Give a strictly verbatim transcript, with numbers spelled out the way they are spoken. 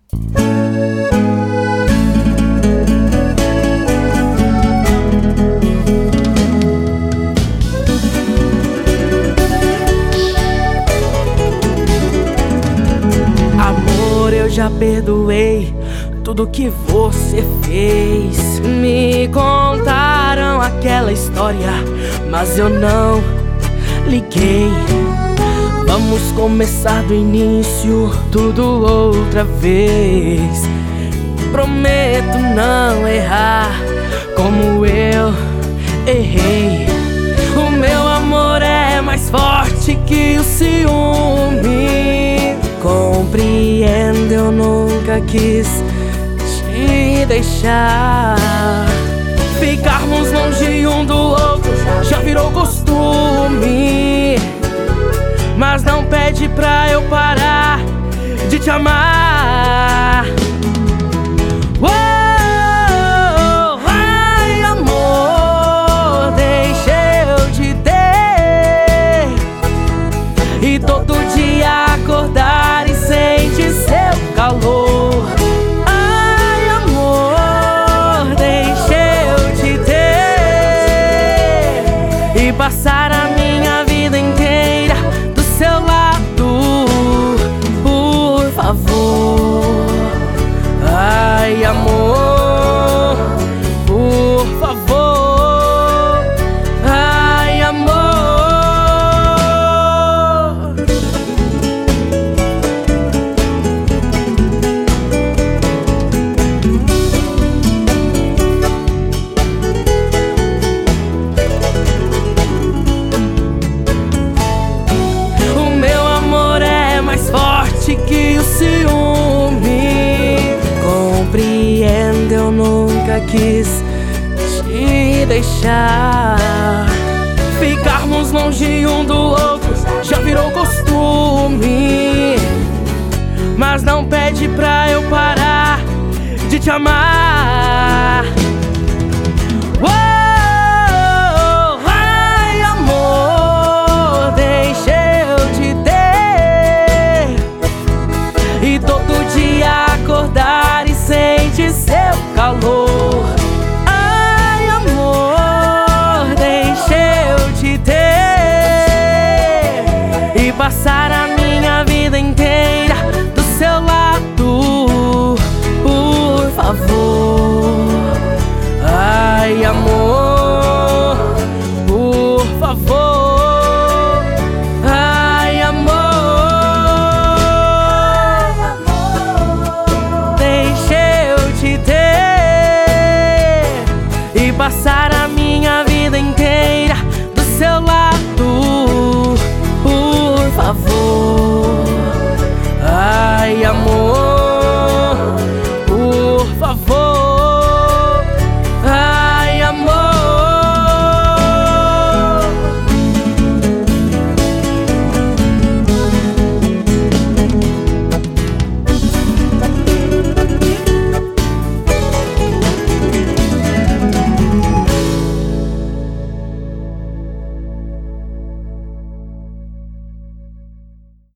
Amor, eu já perdoei tudo que você fez. Me contaram aquela história, mas eu não liguei. Vamos começar do início, tudo outra vez. Prometo não errar como eu errei. O meu amor é mais forte que o ciúme. Compreendo, eu nunca quis te deixar. Ficarmos longe um do outro já virou costume, mas não pede pra eu parar de te amar. Oh, ai amor, deixa eu te ter e todo dia acordar e sentir seu calor. Ai amor, deixa eu te ter e passar a minha vida inteira do seu lado, por favor. Ai amor, por favor. Ai amor. O meu amor é mais forte que o ciúme. Compreendo, eu nunca quis te deixar. Ficarmos longe um do outro já virou costume, mas não pede pra eu parar de te amar. Oh, ai amor, deixa eu te ter e todo dia acordar e sentir seu calor. Ai amor, deixa eu te ter e passar a minha vida inteira do seu lado, por favor. Ai amor, por favor. Ai amor, deixa eu te ter e passar